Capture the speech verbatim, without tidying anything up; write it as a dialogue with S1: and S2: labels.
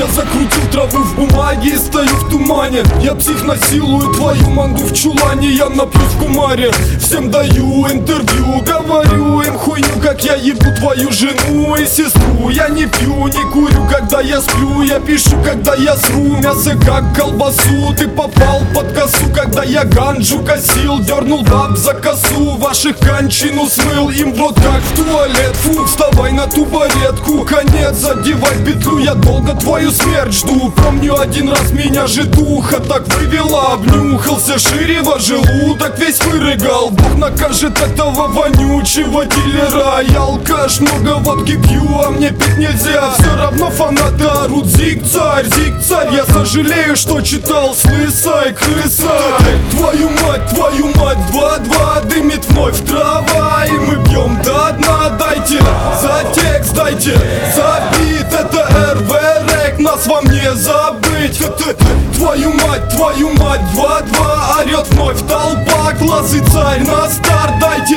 S1: Я закрутил траву в бумаге и стою в тумане. Я псих, насилую твою мангу в чулане. Я напьюсь в кумаре, всем даю интервью. Говорю им хуйню, как я ебу твою жену и сестру. Я не пью, не курю, когда я сплю. Я пишу, когда я сру мясо, как колбасу. Ты попал под косу, когда я ганджу косил. Дернул баб за косу, ваших кончину смыл им в рот, как в туалет. Фу, вставай на табуретку, конец задевать петлю. Я долго твою смерть жду. Помню, один раз меня житуха так вывела. Обнюхался шире во желудок, весь вырыгал. Бог накажет этого вонючего дилера. Я алкаш, много водки пью, а мне пить нельзя. Все равно фанаты орут: зиг царь, зиг царь. Я сожалею, что читал с лысой крыса. Твою мать, твою мать, два-два дымит вновь трава. И мы бьем до дна. Дайте за текст, дайте за бит. Это эр вэ рэк, нас вам не забыть. Твою мать, твою мать, два-два орет вновь толпа. Класс и царь на старт, дайте